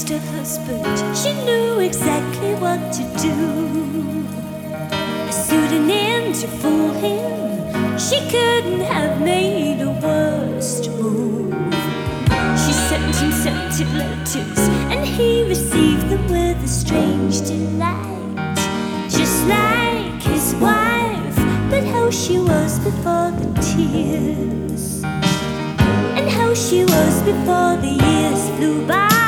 lost her husband, she knew exactly what to do. A pseudonym to fool him, she couldn't have made a worse move. She sent him scented letters, and he received them with a strange delight. Just like his wife, but how she was before the tears, and how she was before the years flew by.